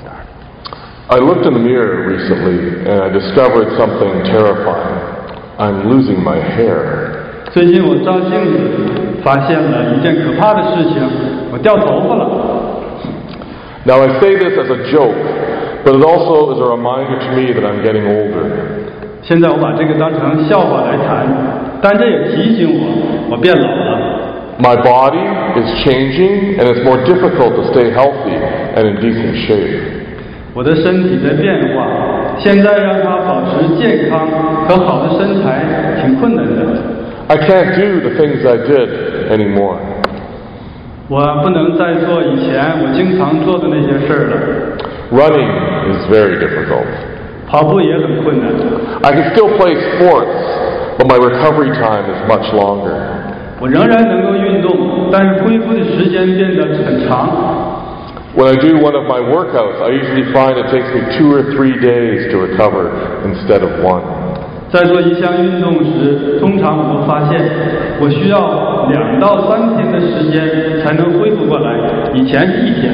I looked in the mirror recently and I discovered something terrifying. I'm losing my hair. 最近我照镜子发现了一件可怕的事情，我掉头发了。 Now I say this as a joke, but it also is a reminder to me that I'm getting older. 现在我把这个当成笑话来谈，但这也提醒我变老了。 My body is changing and it's more difficult to stay healthy and in decent shape. 我的身体在变化，现在让它保持健康和好的身材挺困难的。 I can't do the things I did anymore. 我不能再做以前我经常做的那些事儿了。 Running is very difficult. 跑步也很困难。 I can still play sports, but my recovery time is much longer. 我仍然能够运动，但是恢复的时间变得很长。 When I do one of my workouts, I usually find it takes me 2 or 3 days to recover instead of 1. 在做一项运动时，通常我都发现我需要2到3天的时间才能恢复过来，以前是1天。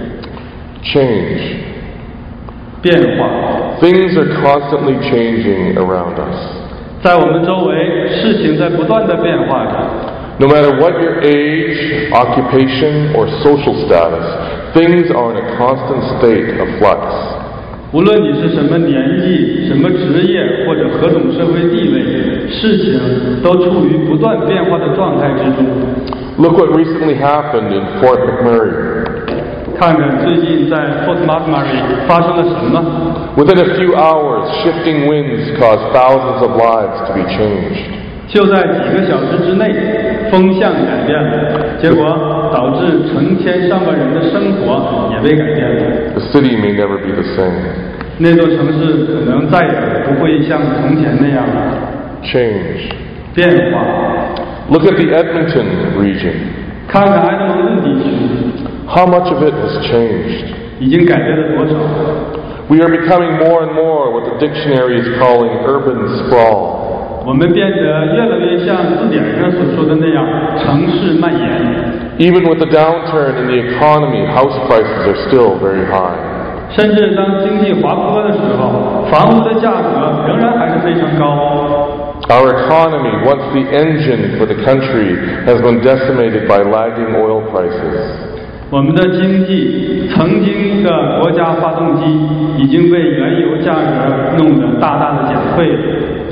Change. 变化。 Things are constantly changing around us. 在我们周围，事情在不断的变化着。 No matter what your age, occupation, or social status, things are in a constant state of flux. 无论你是什么年纪、什么职业或者何种社会地位，事情都处于不断变化的状态之中。 Look what recently happened in Fort McMurray. 看看最近在 Fort McMurray 发生了什么。 Within a few hours, shifting winds caused thousands of lives to be changed. 就在几个小时之内，风向改变了，结果导致成千上万人的生活也被改变了。 The city may never be the same. 那座城市可能再也不会像从前那样了。 Change. 变化。 Look at the Edmonton region. 看看埃德蒙顿地区。 How much of it has changed? 已经改变了多少？ We are becoming more and more what the dictionary is calling urban sprawl. 我们变得越来越像字典上所说的那样，城市蔓延。 Even with the downturn in the economy, house prices are still very high. 甚至当经济滑坡的时候，房屋的价格仍然还是非常高。 Our economy, once the engine for the country, has been decimated by lagging oil prices. 我们的经济曾经的国家发动机已经被原油价格弄得大大的减退了。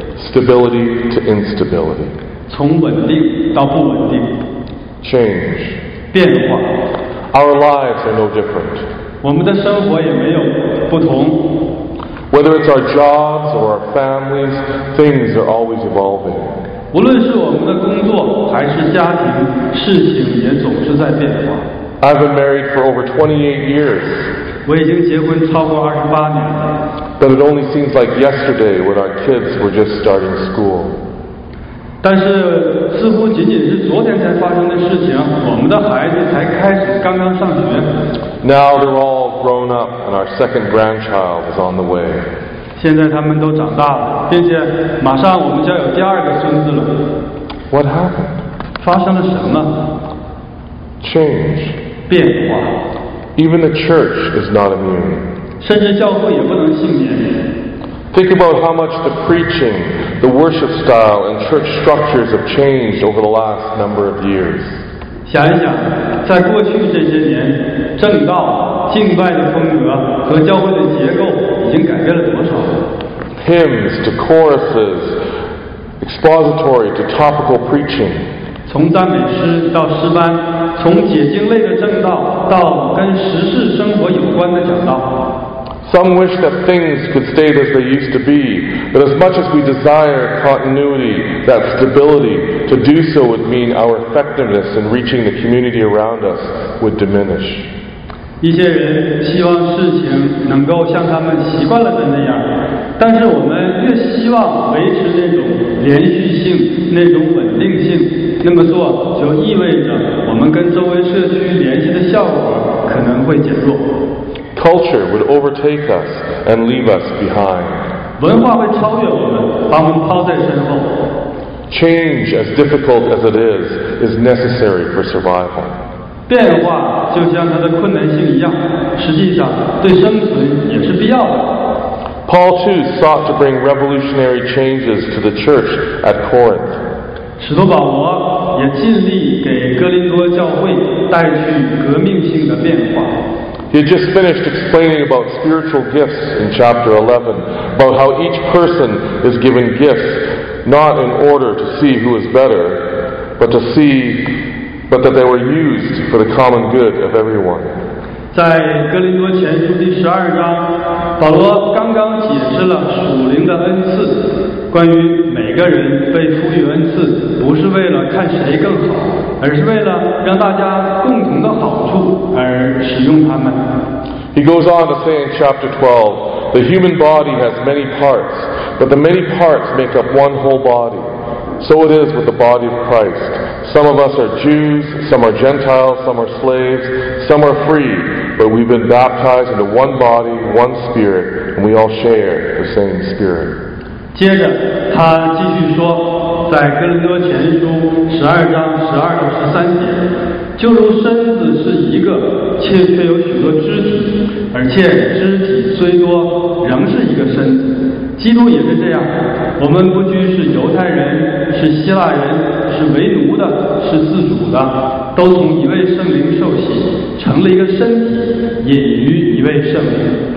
Stability to instability. 从稳定到不稳定。 Change. 变化。 Our lives are no different. 我们的生活也没有不同。 Whether it's our jobs or our families, things are always evolving. 无论是我们的工作还是家庭，事情也总是在变化。 I've been married for over 28 years. 我已经结婚超过28年了。 But it only seems like yesterday when our kids were just starting school. 但是似乎仅仅是昨天才发生的事情，我们的孩子才开始刚刚上学。 Now they're all grown up and our second grandchild is on the way. 现在他们都长大了，并且马上我们就要有第2个孙子了。 What happened? 发生了什么？ Change. 变化。 Even the church is not immune. 甚至教会也不能幸免。 Think about how much the preaching, the worship style, and church structures have changed over the last number of years. 想一想，在过去这些年，正道、敬拜的风格和教会的结构已经改变了多少 ？Hymns to choruses, expository to topical preaching. 从赞美诗到诗班，从解经类的正道到跟时事生活有关的讲道。 Some wish that things could stay as they used to be, but as much as we desire continuity, that stability, to do so would mean our effectiveness in reaching the community around us would diminish. 一些人希望事情能够像他们习惯了的那样，但是我们越希望维持那种连续性、那种稳定性，那么做就意味着我们跟周围社区联系的效果可能会减弱。 Culture would overtake us and leave us behind. 文化会超越我们，把我们抛在身后。 Change, as difficult as it is necessary for survival. 变化就像它的困难性一样，实际上对生存也是必要的。 Paul too sought to bring revolutionary changes to the church at Corinth. 使徒保罗也尽力给哥林多教会带去革命性的变化。 He had just finished explaining about spiritual gifts in chapter 11, about how each person is given gifts not in order to see who is better, but that they were used for the common good of everyone. 在哥林多前书第12章，保罗刚刚解释了属灵的恩赐，关于每个人被赋予恩赐，不是为了看谁更好，而是为了让大家共同的好处而使用它们。 He goes on to say in chapter 12, the human body has many parts, but the many parts make up one whole body. So it is with the body of Christ. Some of us are Jews, some are Gentiles, some are slaves, some are free, but we've been baptized into one body, one Spirit, and we all share the same Spirit. 接着他继续说，在哥林多前书12章12到13节，就如身子是一个，却有许多肢体，而且肢体虽多，仍是一个身子。基督也是这样，我们不拘是犹太人，是希腊人，是为奴的，是自主的，都从一位圣灵受洗，成了一个身体，隐于一位圣灵。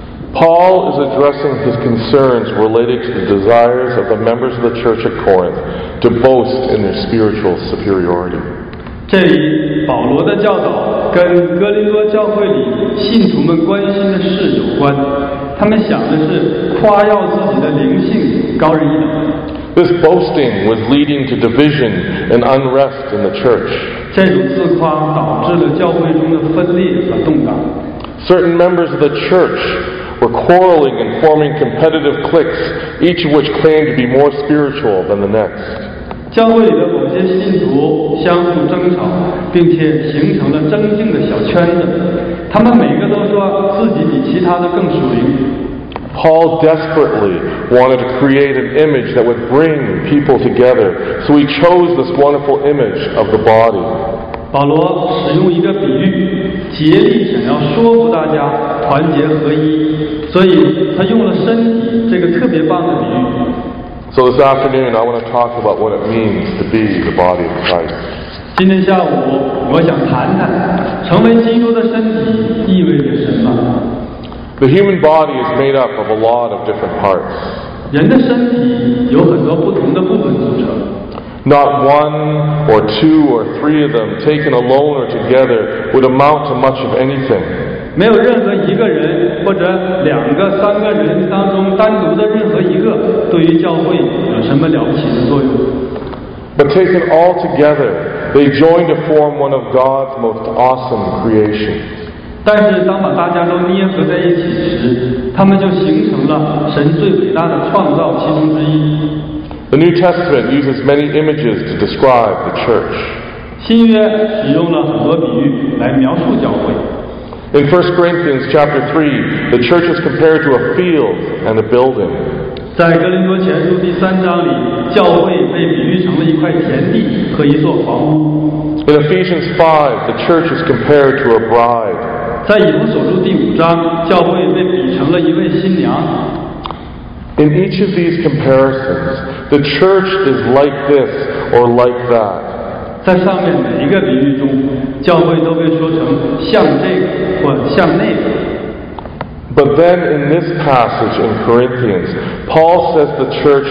Paul is addressing his concerns related to the desires of the members of the church at Corinth to boast in their spiritual superiority. 这里保罗的教导跟哥林多教会里信徒们关心的事有关，他们想的是夸耀自己的灵性高人一等。 This boasting was leading to division and unrest in the church. 这种自夸导致了教会中的分裂和动荡。 Certain members of the church were quarreling and forming competitive cliques, each of which claimed to be more spiritual than the next. 教会里的某些信徒相互争吵，并且形成了争竞的小圈子，他们每个都说自己比其他的更属灵。 Paul desperately wanted to create an image that would bring people together, so he chose this wonderful image of the body. 保罗使用一个比喻，竭力想要说服大家团结合一，所以他用了身体这个特别棒的比喻。 So this afternoon I want to talk about what it means to be the body of Christ. 今天下午我想谈谈成为基督的身体意味着什么。 The human body is made up of a lot of different parts. 人的身体有很多不同的部分组成。 Not one or two or three of them, taken alone or together, would amount to much of anything. 没有任何一个人或者2个、3个人当中单独的任何一个，对于教会有什么了不起的作用？ But taken all together, they join to form one of God's most awesome creations. 但是当把大家都捏合在一起时，他们就形成了神最伟大的创造其中之一。 The New Testament uses many images to describe the church. 新约使用了很多比喻来描述教会。 In 1 Corinthians chapter 3, the church is compared to a field and a building. 在哥林多前书第3章里，教会被比喻成了一块田地和一座房屋。 In Ephesians 5, the church is compared to a bride. 在以弗所书第5章，教会被比成了一位新娘。 In each of these comparisons, the church is like this or like that. 在上面每一个比喻中，教会都被说成像这个或像那个。 But then in this passage in Corinthians, Paul says the church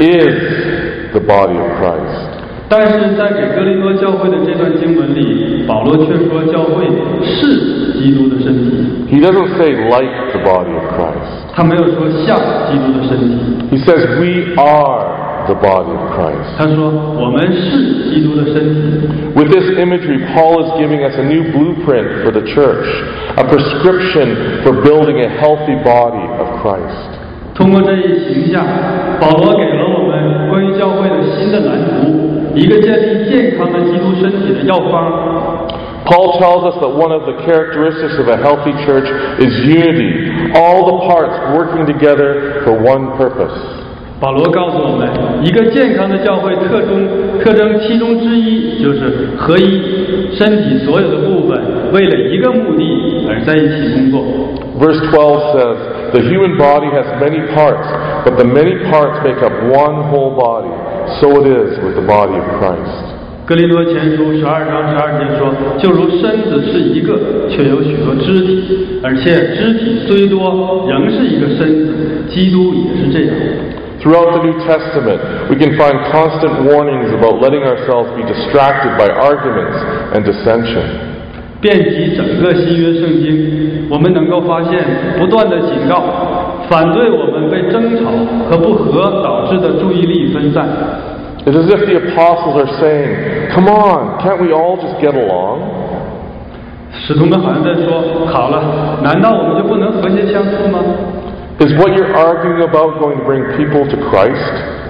is the body of Christ. 但是在给哥林多教会的这段经文里，保罗却说教会是基督的身体。 He doesn't say like the body of Christ. 他没有说像基督的身体。 He says we are the body of Christ. 他说我们是基督的身体。 With this imagery, Paul is giving us a new blueprint for the church, a prescription for building a healthy body of Christ. 通过这一形象，保罗给了我们关于教会的新的蓝图，一个建立健康的基督身体的药方。 Paul tells us that one of the characteristics of a healthy church is unity, all the parts working together for one purpose. 保罗告诉我们，一个健康的教会特征其中之一就是合一，身体所有的部分为了一个目的而在一起工作。 Verse 12 says, "The human body has many parts, but the many parts make up one whole body. So it is with the body of Christ." 哥林多前书12章12节说，就如身子是一个，却有许多肢体，而且肢体虽多，仍是一个身子，基督也是这样。 Throughout the New Testament, we can find constant warnings about letting ourselves be distracted by arguments and dissension. 遍及整个新约圣经，我们能够发现不断的警告，反对我们被争吵和不和导致的注意力分散。 It's as if the apostles are saying, "Come on, can't we all just get along?" 使徒们好像在说：“好了，难道我们就不能和谐相处吗？” Is what you're arguing about going to bring people to Christ?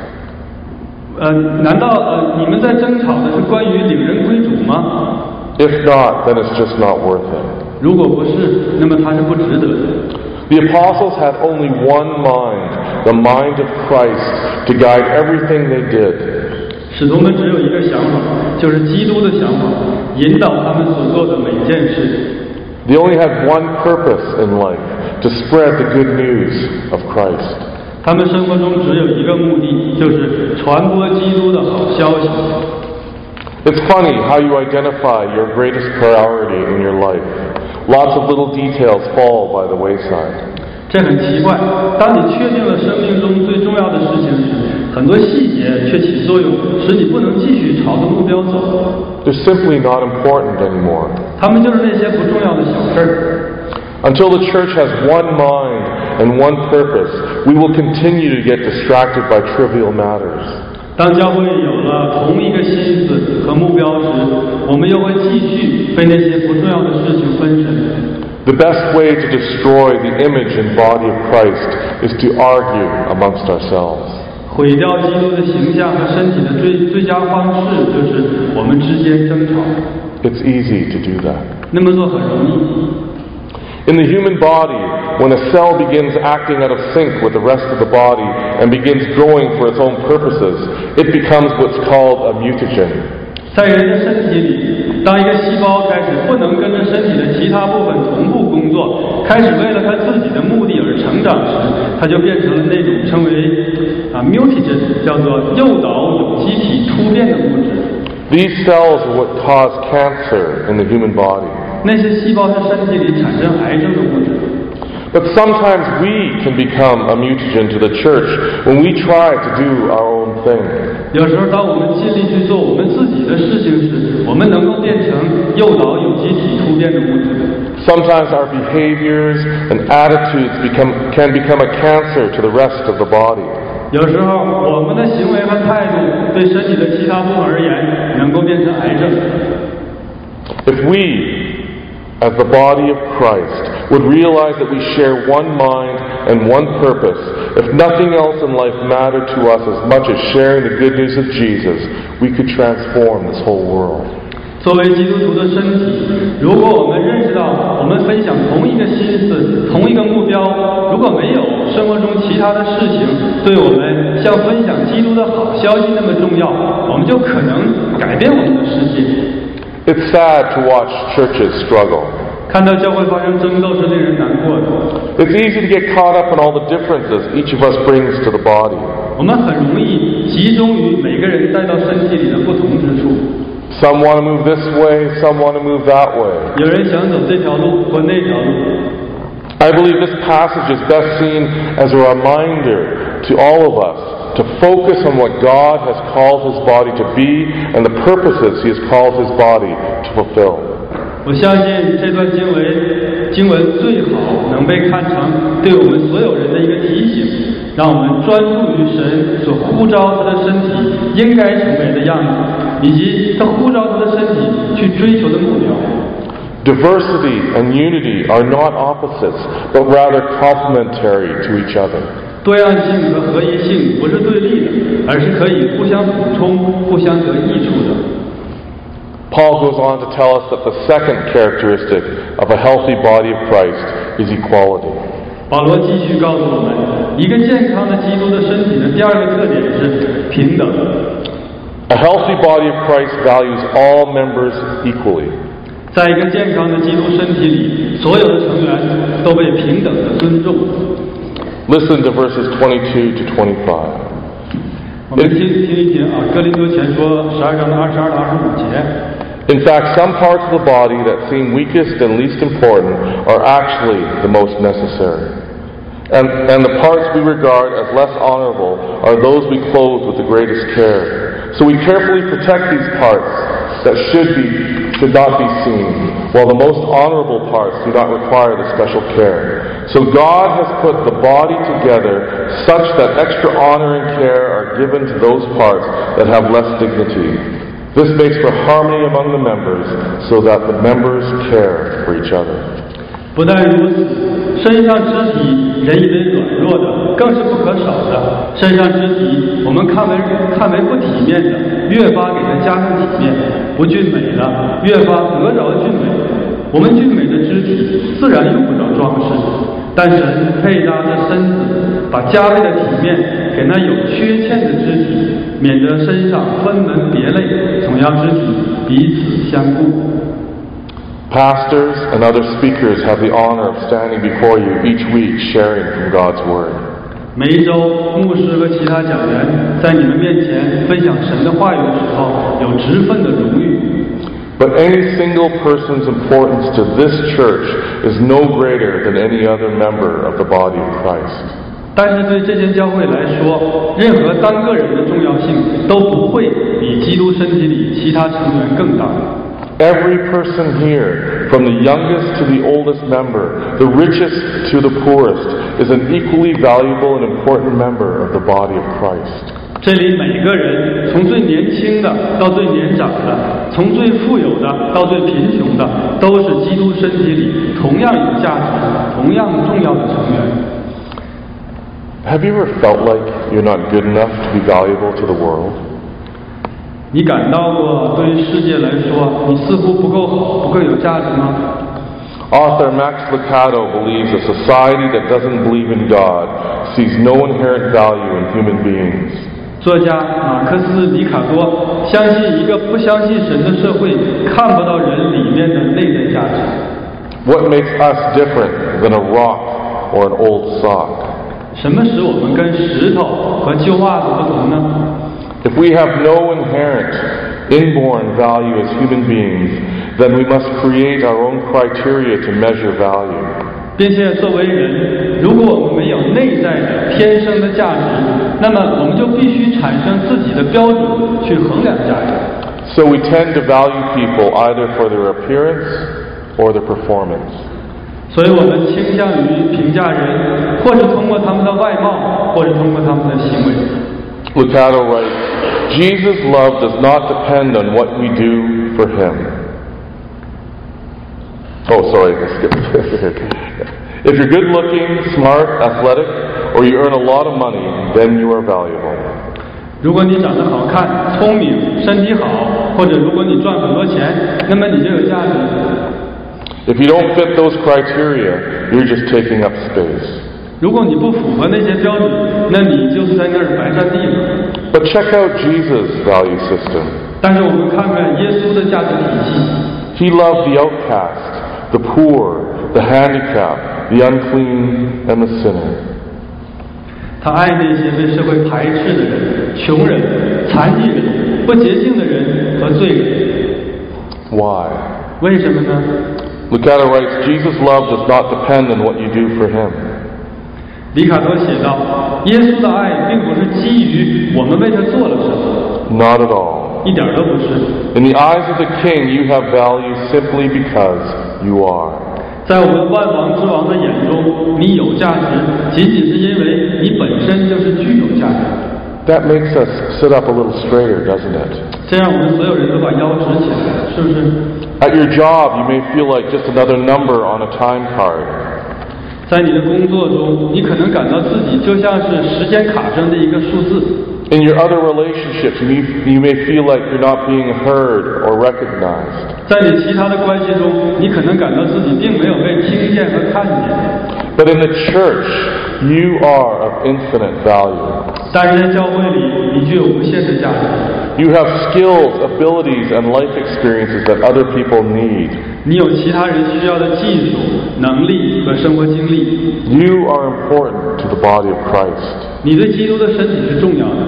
难道你们在争吵的是关于领人归主吗？ If not, then it's just not worth it. 如果不是，那么它是不值得的。 The apostles had only one mind, the mind of Christ, to guide everything they did. 使徒们只有一个想法，就是基督的想法，引导他们所做的每件事。 They only had one purpose in life, to spread the good news of Christ. 他们生活中只有一个目的，就是传播基督的好消息。 It's funny how you identify your greatest priority in your life. Lots of little details fall by the wayside. 这很奇怪，当你确定了生命中最重要的事情时，很多细节却起作用，使你不能继续朝着目标走。 They're simply not important anymore. 他们就是那些不重要的小事儿。 Until the church has one mind and one purpose, we will continue to get distracted by trivial matters. 当教会有了同一个心思和目标时，我们又会继续被那些不重要的事情分神。 The best way to destroy the image and body of Christ is to argue amongst ourselves. 毁掉基督的形象和身体的最佳方式，就是我们之间争吵。 It's easy to do that. 那么做很容易。 In the human body, when a cell begins acting out of sync with the rest of the body and begins growing for its own purposes, it becomes what's called a mutagen. 在人的身体里，当一个细胞开始不能跟着身体的其他部分同步工作，开始为了它自己的目的而成长时，它就变成了那种称为mutagen， 叫做诱导有机体突变的物质。 These cells are what cause cancer in the human body. 那些细胞是身体里产生癌症的物质。 But sometimes we can become a mutagen to the church when we try to do our own thing. 有时候，当我们尽力去做我们自己的事情时，我们能够变成诱导有机体突变的物质。 Sometimes our behaviors and attitudes can become a cancer to the rest of the body. 有时候，我们的行为和态度对身体的其他部分而言，能够变成癌症。 If we, as the body of Christ, would realize that we share one mind and one purpose, if nothing else in life mattered to us as much as sharing the good news of Jesus, we could transform this whole world. 作为基督徒的身体，如果我们认识到我们分享同一个心思、同一个目标，如果没有生活中其他的事情对我们像分享基督的好消息那么重要，我们就可能改变我们的世界。 It's sad to watch churches struggle. 看到教会发生争斗是令人难过的。 It's easy to get caught up in all the differences each of us brings to the body. 我们很容易集中于每个人带到身体里的不同之处。 Some want to move this way, some want to move that way. 有人想走这条路或那条路。 I believe this passage is best seen as a reminder to all of us to focus on what God has called His body to be and the purposes He has called His body to fulfill. 我相信这段经文最好能被看成对我们所有人的一个提醒，让我们专注于神所呼召他的身体应该成为的样子，以及他呼召他的身体去追求的目标。 Diversity and unity are not opposites, but rather complementary to each other. 多样性和合一性不是对立的，而是可以互相补充、互相得益处的。 Paul goes on to tell us that the second characteristic of a healthy body of Christ is equality. 保罗继续告诉我们，一个健康的基督的身体的第二个特点是平等。 A healthy body of Christ values all members equally. 在一个健康的基督身体里，所有的成员都被平等的尊重。 Listen to verses 22 to 25. 我们听一听哥林多前书12章的22到25节。 In fact, some parts of the body that seem weakest and least important are actually the most necessary. And the parts we regard as less honorable are those we clothe with the greatest care. So we carefully protect these parts that should not be seen, while the most honorable parts do not require the special care. So God has put the body together such that extra honor and care are given to those parts that have less dignity. This makes for harmony among the members, so that the members care for each other. 不但如此，身上肢体人以为软弱的，更是不可少的。身上肢体我们看为不体面的，越发给它加上体面；不俊美的，越发得着俊美。我们俊美的肢体自然用不着装饰，但神配搭着身子，把加倍的体面给那有缺陷的肢体，免得身上分门别类，总要肢体彼此相顾。 Pastors and other speakers have the honor of standing before you each week sharing from God's Word. 每一周，牧师和其他讲员在你们面前分享神的话语的时候，有职分的荣誉。 But any single person's importance to this church is no greater than any other member of the body of Christ. 但是对这间教会来说，任何单个人的重要性都不会比基督身体里其他成员更大。 Every person here, from the youngest to the oldest member, the richest to the poorest, is an equally valuable and important member of the body of Christ. 这里每个人，从最年轻的到最年长的，从最富有的到最贫穷的，都是基督身体里同样有价值、同样重要的成员。 Have you ever felt like you're not good enough to be valuable to the world? 你感到过对于世界来说，你似乎不够好、不够有价值吗？ Author Max Lucado believes a society that doesn't believe in God sees no inherent value in human beings. 作家马克思·里卡多相信一个不相信神的社会看不到人里面的内在价值。 What makes us different than a rock or an old sock? 什么使我们跟石头和旧袜子不同呢？ If we have no inherent, inborn value as human beings, then we must create our own criteria to measure value. 并且作为人，如果我们没有内在的天生的价值，那么我们就必须产生自己的标准去衡量价值。 So we tend to value people either for their appearance or their performance. 所以我们倾向于评价人，或是通过他们的外貌，或者通过他们的行为。 Lucado writes, Jesus' love does not depend on what we do for him. Oh, sorry, I skipped. If you're good looking, smart, athletic, or you earn a lot of money, then you are valuable. 如果你长得好看、聪明、身体好，或者如果你赚很多钱，那么你就有价值。 If you don't fit those criteria, you're just taking up space. 如果你不符合那些标准，那你就是在那儿白占地了。 But check out Jesus' value system. 但是我们看看耶稣的价值体系， He loved the outcast, the poor, the handicapped, the unclean, and the sinner. 他爱那些被社会排斥的人、穷人、残疾人、不洁净的人和罪人。 Why? 为什么呢？ Lucado writes, Jesus' love does not depend on what you do for him. 里卡多写道，耶稣的爱并不是基于我们为他做了什么， Not at all. 一点都不是。 In the eyes of the king, you have value simply because you are. 在我们万王之王的眼中，你有价值，仅仅是因为你本身就是具有价值。 That makes us sit up a little straighter, doesn't it? 这样我们所有人都把腰直起来，是不是？ At your job, you may feel like just another number on a time card. 在你的工作中，你可能感到自己就像是时间卡上的一个数字。 In your other relationships, you may feel like you're not being heard or recognized. 在你其他的关系中，你可能感到自己并没有被听见和看见。 But in the church, you are of infinite value. 但是在教会里，你具有无限的价值。 You have skills, abilities, and life experiences that other people need. 你有其他人需要的技术、能力和生活经历。 You are important to the body of Christ. 你对基督的身体是重要的。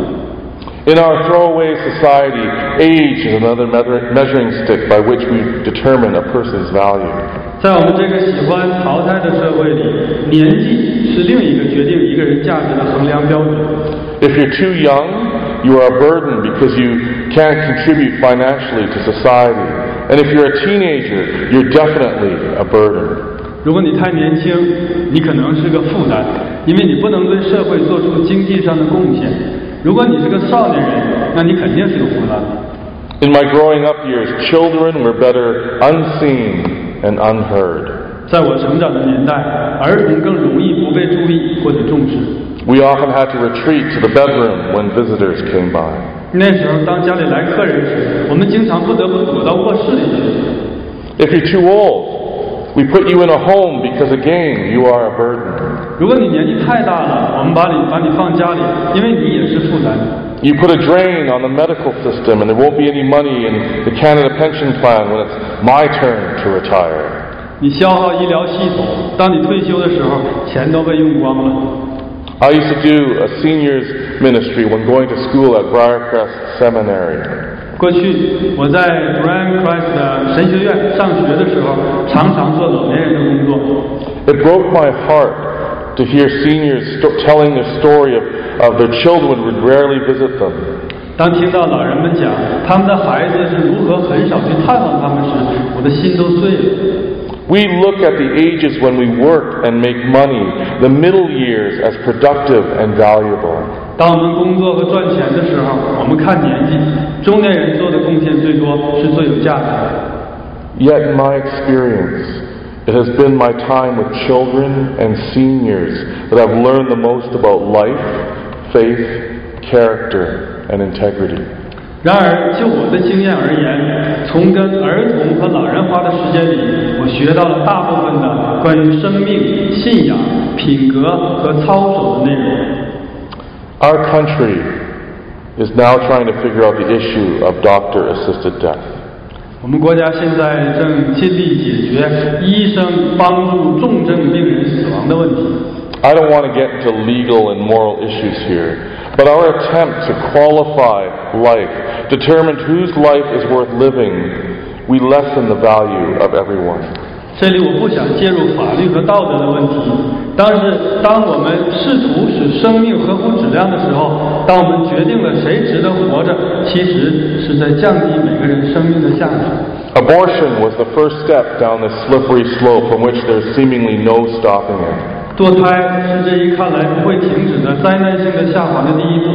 In our throwaway society, age is another measuring stick by which we determine a person's value. 在我们这个喜欢淘汰的社会里，年纪是另一个决定一个人价值的衡量标准。 If you're too young, you are a burden because you can't contribute financially to society. And if you're a teenager, you're definitely a burden. 如果你太年轻，你可能是个负担，因为你不能对社会做出经济上的贡献。如果你是个少年人，那你肯定是个负担。 In my growing up years, children were better unseen and unheard. 在我成长的年代，儿童更容易不被注意或者重视。 We often had to retreat to the bedroom when visitors came by. 那时候，当家里来客人时，我们经常不得不躲到卧室里去。 If you're too old, we put you in a home because again, you are a burden. 如果你年纪太大了，我们把你放家里，因为你也是负担。 You put a drain on the medical system and there won't be any money in the Canada pension plan when it's my turn to retire. 你消耗医疗系统，当你退休的时候，钱都被用光了。 I used to do a seniors ministry when going to school at Briarcrest Seminary. 过去我在 Briarcrest 的神学院上学的时候，常常做老年人的工作。 It broke my heart to hear seniors telling the story of their children would rarely visit them. 当听到老人们讲他们的孩子是如何很少去探望他们时，我的心都碎了。 We look at the ages when we work and make money, the middle years as productive and valuable. 当我们工作和赚钱的时候，我们看年纪，中年人做的贡献最多，是最有价值的。 Yet in my experience, it has been my time with children and seniors that I've learned the most about life, faith, character, and integrity. 然而，就我的经验而言，从跟儿童和老人花的时间里，我学到了大部分的关于生命、信仰、品格和操守的内容。 Our country is now trying to figure out the issue of doctor-assisted death. 我们国家现在正尽力解决医生帮助重症病人死亡的问题。 I don't want to get into legal and moral issues here, but our attempt to qualify life, determine whose life is worth living, we lessen the value of everyone. 这里我不想介入法律和道德的问题，但是当我们试图使生命合乎质量的时候，当我们决定了谁值得活着，其实是在降低每个人生命的价值。 Abortion was the first step down this slippery slope from which there's seemingly no stopping it. 堕胎是这一看来不会停止的灾难性的下滑的第一步。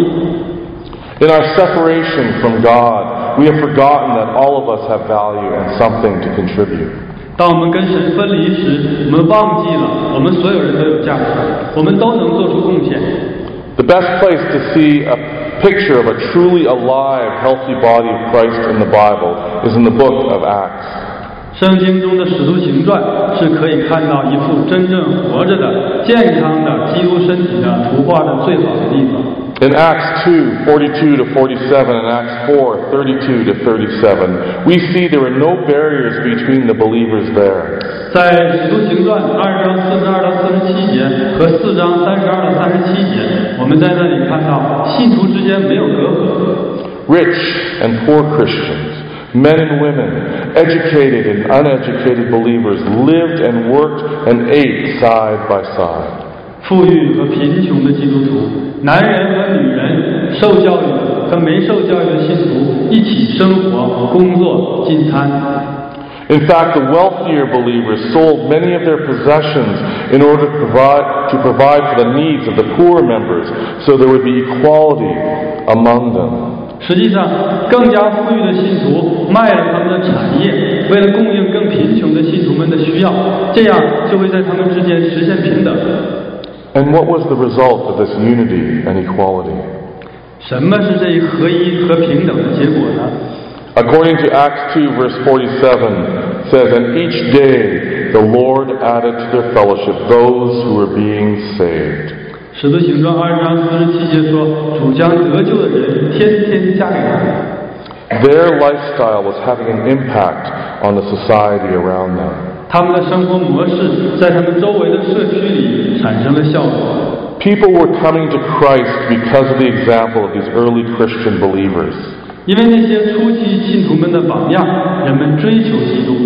In our separation from God, we have forgotten that all of us have value and something to contribute. 当我们跟神分离时，我们忘记了我们所有人都有价值，我们都能做出贡献。 The best place to see a picture of a truly alive, healthy body of Christ in the Bible is in the book of Acts. 圣经中的使徒行传是可以看到一幅真正活着的、健康的基督身体的图画的最好的地方。 In Acts 2:42 to 47 and Acts 4:32 to 37, we see there are no barriers between the believers there. 在使徒行传2章42到47节和4章32到37节，我们在那里看到信徒之间没有隔阂。 Rich and poor Christians, men and women, educated and uneducated believers lived and worked and ate side by side. 富裕和贫穷的基督徒，男人和女人，受教育的和没受教育的信徒一起生活、工作、进餐。 In fact, the wealthier believers sold many of their possessions in order to provide for the needs of the poorer members, so there would be equality among them. 实际上，更加富裕的信徒卖了他们的产业，为了供应更贫穷的信徒们的需要，这样就会在他们之间实现平等。 And what was the result of this unity and equality? 什么是这一合一和平等的结果呢？ According to Acts 2 verse 47 says, "And each day the Lord added to their fellowship those who were being saved." 使徒行传2章47节说，主将得救的人天天加给他们。 Their lifestyle was having an impact on the society around them. 他们的生活模式在他们周围的社区里产生了效果。 People were coming to Christ because of the example of these early Christian believers. 因为那些初期信徒们的榜样，人们追求基督。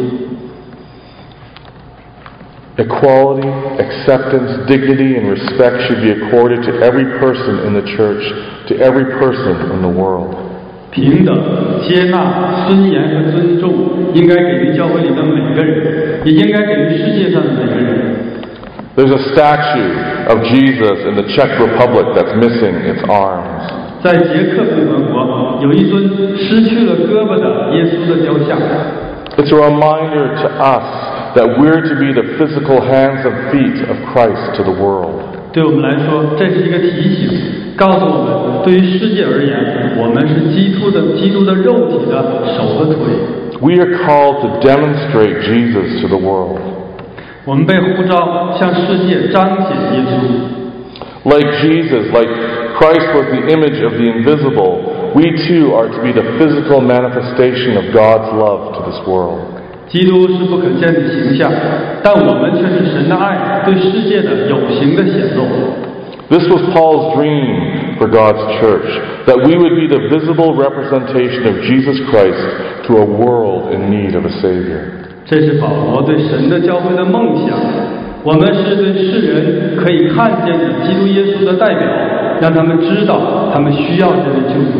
Equality, acceptance, dignity, and respect should be accorded to every person in the church, to every person in the world. 平等、接纳、尊严和尊重，应该给予教会里的每个人，也应该给予世界上的每个人。 There's a statue of Jesus in the Czech Republic that's missing its arms. 在捷克共和国，有一尊失去了胳膊的耶稣的雕像。 It's a reminder to us that we're to be the physical hands and feet of Christ to the world. 对我们来说，这是一个提醒，告诉我们，对于世界而言，我们是基督的肉体的手和腿。 We are called to demonstrate Jesus to the world. 我们被呼召向世界彰显耶稣。 Like Jesus, like Christ was the image of the invisible, we too are to be the physical manifestation of God's love to this world. 基督是不可见的形象，但我们却是神的爱对世界的有形的显露。 This was Paul's dream for God's church, that we would be the visible representation of Jesus Christ to a world in need of a Savior. 这是保罗对神的教会的梦想。我们是对世人可以看见的基督耶稣的代表，让他们知道他们需要这位救主。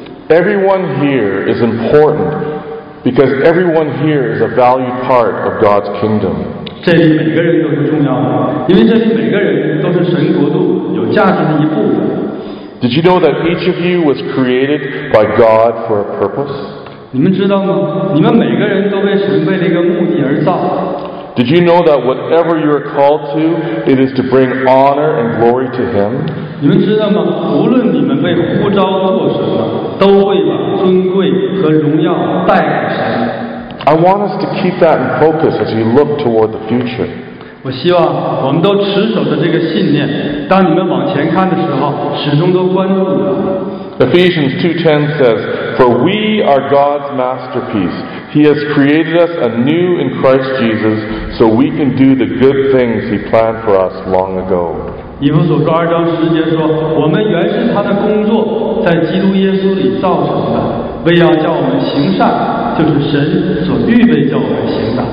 Everyone here is important because everyone here is a valued part of God's kingdom. 这里每个人都是重要的，因为这里每个人都是神国度有价值的一部分。 Did you know that each of you was created by God for a purpose? 你们知道吗？你们每个人都被神为了一个目的而造。 Did you know that whatever you are called to, it is to bring honor and glory to Him? 你们知道吗？无论你们被呼召做什么，都会把尊贵和荣耀带给神。 I want us to keep that in focus as we look toward the future. 我希望我们都持守着这个信念，当你们往前看的时候，始终都关注它。 Ephesians 2:10 says, "For we are God's masterpiece. He has created us anew in Christ Jesus, so we can do the good things He planned for us long ago." 以弗所书2章10节说：“我们原是他的工作，在基督耶稣里造成的，为要叫我们行善，就是神所预备叫我们行的。”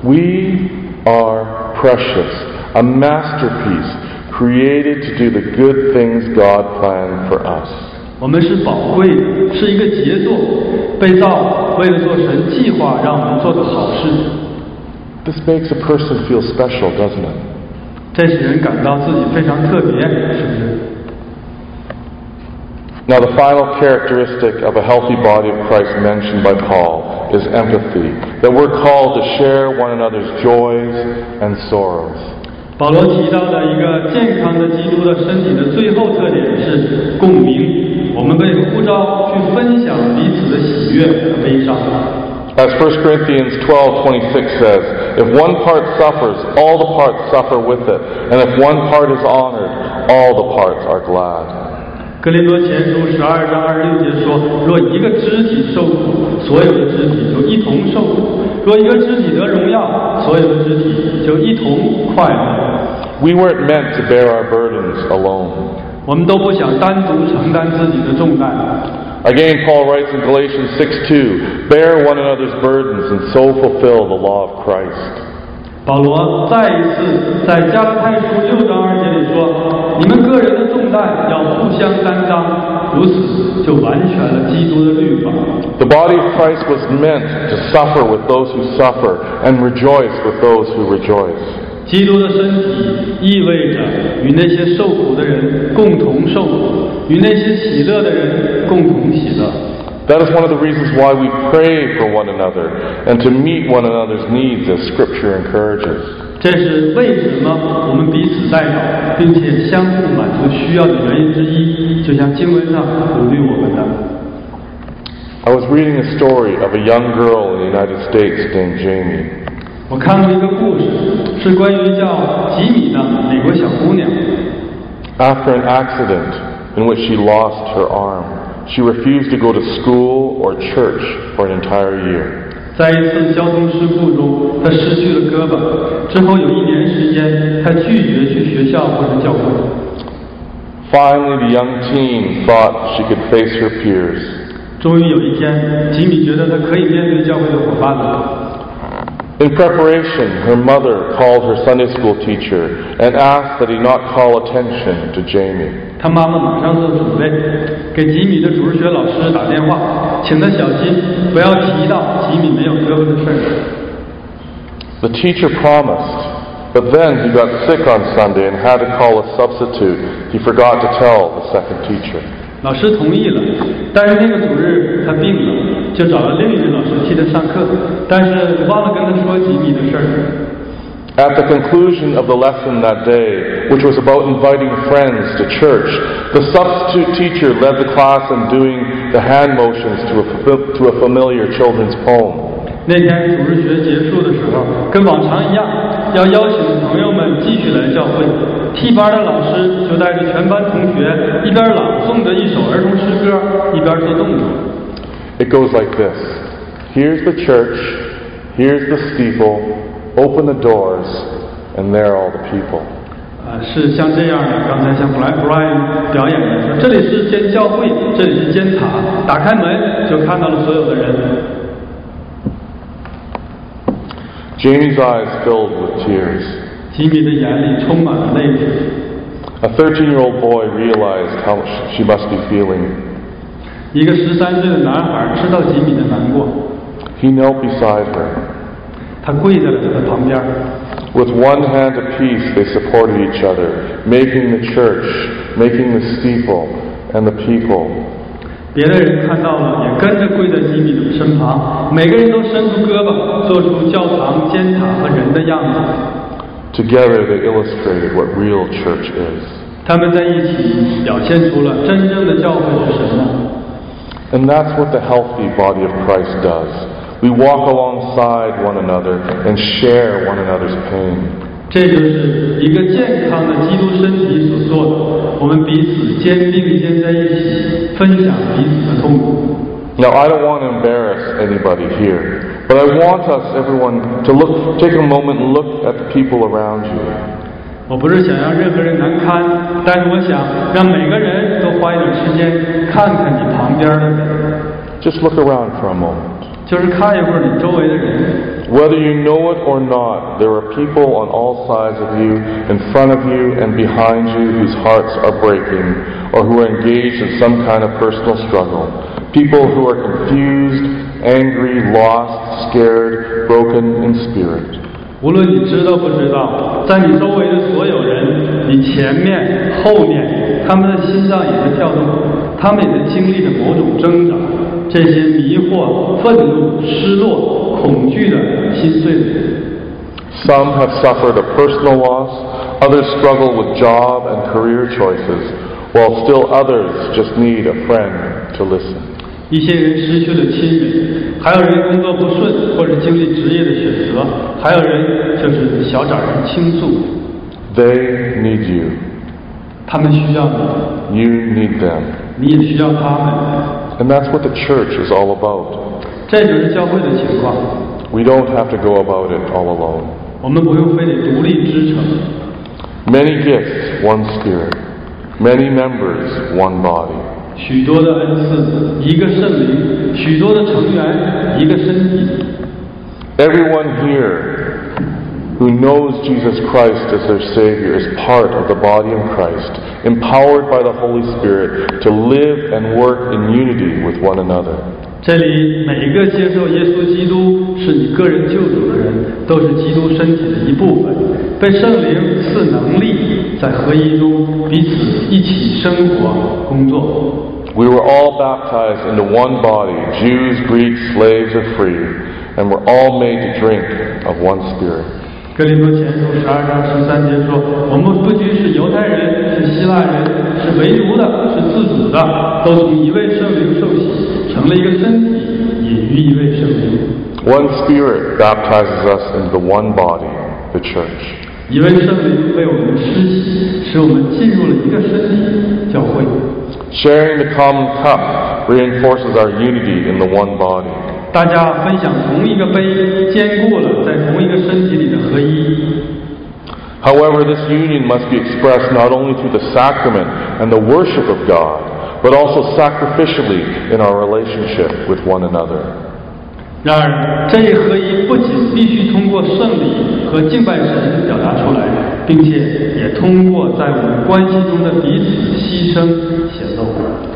We are precious, a masterpiece, created to do the good things God planned for us. 我们是宝贵的，是一个杰作，被造为了做神计划让我们做的好事。 This makes a person feel special, doesn't it? 这使人感到自己非常特别，是不是？ Now, the final characteristic of a healthy body of Christ mentioned by Paul is empathy, that we're called to share one another's joys and sorrows. 保罗提到的一个健康的基督的身体的最后特点是共鸣，我们被呼召去分享彼此的喜悦和悲伤。 As 1 Corinthians 12:26 says, "If one part suffers, all the parts suffer with it, and if one part is honored, all the parts are glad." 哥林多前书12章26节说：“若一个肢体受苦，所有的肢体就一同受苦；若一个肢体得荣耀，所有的肢体就一同快乐。” We weren't meant to bear our burdens alone. 我们都不想单独承担自己的重担。 Again, Paul writes in Galatians 6:2, "Bear one another's burdens and so fulfill the law of Christ." 保罗再一次在加拉太书6章2节里说：“你们个人的重担要互相担当，如此就完全了基督的律法。” The body of Christ was meant to suffer with those who suffer and rejoice with those who rejoice. 基督的身体意味着与那些受苦的人共同受苦，与那些喜乐的人共同喜乐。 That is one of the reasons why we pray for one another and to meet one another's needs as Scripture encourages. 这是为什么我们彼此代祷，并且相互满足需要的原因之一，就就像经文上鼓励我们的。 I was reading a story of a young girl in the United States named Jamie. 我看过一个故事，是关于叫吉米的美国小姑娘。 After an accident in which she lost her arm, she refused to go to school or church for an entire year. 在一次交通事故中，她失去了胳膊，之后有1年时间，她拒绝去学校或者教会。 Finally, the young teen thought she could face her peers. 终于有一天，吉米觉得他可以面对教会的伙伴了。 In preparation, her mother called her Sunday school teacher and asked that he not call attention to Jamie. 他妈妈马上做准备，给吉米的主日学老师打电话，请他小心，不要提到吉米没有胳膊的事儿。 The teacher promised, but then he got sick on Sunday and had to call a substitute. He forgot to tell the second teacher. 老师同意了，但是那个主日他病了，就找了另一位老师替他上课，但是忘了跟他说吉米的事儿。 At the conclusion of the lesson that day, which was about inviting friends to church, the substitute teacher led the class in doing the hand motions to a familiar children's poem. 那天主日学结束的时候，跟往常一样，要邀请朋友们继续来教会。替班的老师就带着全班同学一边朗诵着一首儿童诗歌，一边做动作。 It goes like this. Here's the church, here's the steeple.Open the doors, and there are all the people. 是像这样的。刚才像 Brian 表演的说，这里是间教会，这里是间塔，打开门就看到了所有的人。 Jamie's eyes filled with tears. 吉米的眼里充满了泪水。 A 13-year-old boy realized how she must be feeling. 一个13岁的男孩知道吉米的难过。 He knelt beside her. 他跪在了他的旁边。 With one hand apiece, they supported each other, making the church, making the steeple, and the people. 别的人看到了，也跟着跪在吉米的身旁，每个人都伸出胳膊，做出教堂、尖塔和人的样子。 Together, they illustrated what real church is. 他们在一起表现出了真正的教会是什么。 And that's what the healthy body of Christ does.We walk alongside one another and share one another's pain. 这就是一个健康的基督身体所做的，我们彼此肩并肩在一起，分享彼此的痛苦。 Now, I don't want to embarrass anybody here, but I want us, everyone, to take a moment and look at the people around you. 我不是想让任何人难堪，但是我想让每个人都花一点时间看看你旁边的人。 Just look around for a moment. 就是看一会儿你周围的人。 Whether you know it or not, there are people on all sides of you, in front of you and behind you, whose hearts are breaking, or who are engaged in some kind of personal struggle. People who are confused, angry, lost, scared, broken in spirit. 无论你知道不知道，在你周围的所有人，你前面、后面，他们的心脏也在跳动，他们也在经历着某种挣扎。这些迷惑、愤怒、失落、恐惧的心碎的人。 Some have suffered a personal loss, others struggle with job and career choices, while still others just need a friend to listen. 一些人失去了亲人，还有人工作不顺或者经历职业的选择，还有人就是小找人倾诉。 They need you. 他们需要你。 You need them. 你也需要他们。 And that's what the church is all about. 这就是教会的情况。 We don't have to go about it all alone. 我们不用非得独立支撑。 Many gifts, one spirit. Many members, one body. 许多的恩赐，一个圣灵；许多的成员，一个身体。 Everyone here who knows Jesus Christ as their Savior is part of the body of Christ, empowered by the Holy Spirit to live and work in unity with one another. 这里每一个接受耶稣基督是你个人救主的人，都是基督身体的一部分，被圣灵赐能力，在合一中彼此一起生活、工作。 We were all baptized into one body, Jews, Greeks, slaves, or free, and we're all made to drink of one Spirit. 哥林多前书12章13节说，我们不拘是犹太人，是希腊人，是为奴的，是自主的，都从一位圣灵受洗，成了一个身体，隐于一位圣灵。 One Spirit baptizes us into the one body, the church. 一位圣灵为我们施洗，使我们进入了一个身体，教会。 Sharing the common cup reinforces our unity in the one body. 大家分享同一个杯，坚固了在同一个身体里的合一。 However, this union must be expressed not only through the sacrament and the worship of God, but also sacrificially in our relationship with one another. 然而，这一合一不仅必须通过圣礼和敬拜神表达出来，并且也通过在我们关系中的彼此牺牲显露。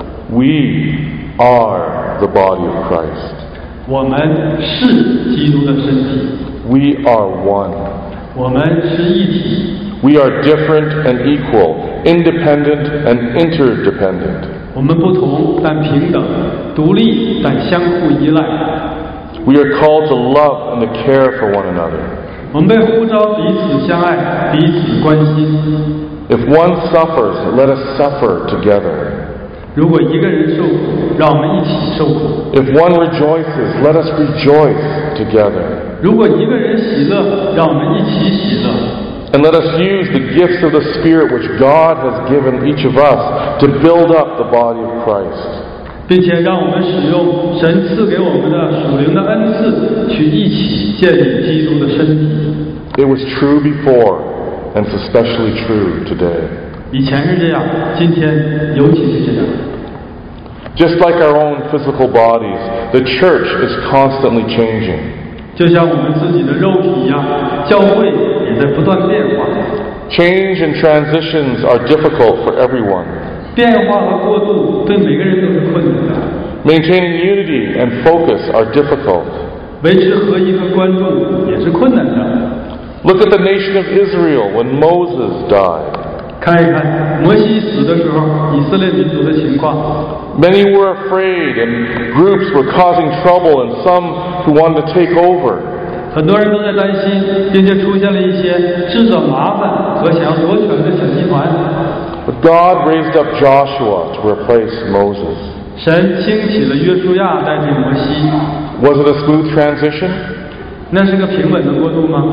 We are the body of Christ. 我们是基督的身体。 We are one. 我们是一体。 We are different and equal, independent and interdependent. 我们不同但平等，独立但相互依赖。 We are called to love and to care for one another. 我们被呼召彼此相爱，彼此关心。 If one suffers, let us suffer together. 如果一个人受苦，让我们一起受苦。 If one rejoices, let us rejoice together. 如果一个人喜乐，让我们一起喜乐。 And let us use the gifts of the Spirit which God has given each of us to build up the body of Christ. 并且让我们使用神赐给我们的属灵的恩赐，去一起建立基督的身体。 It was true before, and it's especially true today. 以前是这样，今天尤其是这样。 Just like our own physical bodies, the church is constantly changing. 就像我们自己的肉体一样，教会也在不断变化。 Change and transitions are difficult for everyone. 变化和过渡对每个人都是困难的。 Maintaining unity and focus are difficult. 维持合一和关注也是困难的。 Look at the nation of Israel when Moses died. 看一看摩西死的时候，以色列民族的情况。 Many were afraid, and groups were causing trouble, and some who wanted to take over. 很多人都在担心，并且出现了一些制造麻烦和想要夺权的小集团。 But God raised up Joshua to replace Moses. 神兴起了约书亚代替摩西。 Was it a smooth transition? 那是个平稳的过渡吗？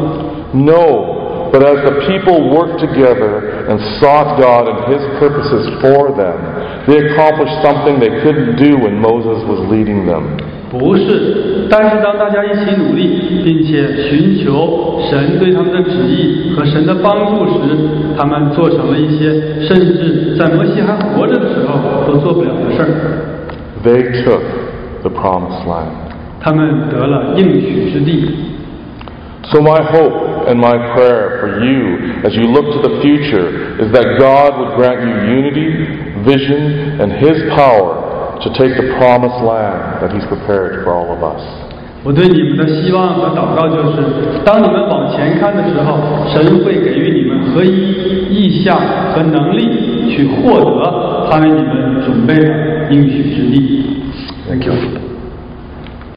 No, but as the people worked together and sought God and His purposes for them, they accomplished something they couldn't do when Moses was leading them. 不是，但是当大家一起努力，并且寻求神对他们的旨意和神的帮助时，他们做成了一些甚至在摩西还活着的时候都做不了的事儿。 They took the promised land. 他们得了应许之地。 So my hope and my prayer for you as you look to the future is that God would grant you unity, vision, and His power to take the promised land that He's prepared for all of us. 我对你们的希望和祷告就是，当你们往前看的时候，神会给予你们合一、意象和能力，去获得他为你们准备的应许之地。Thank you.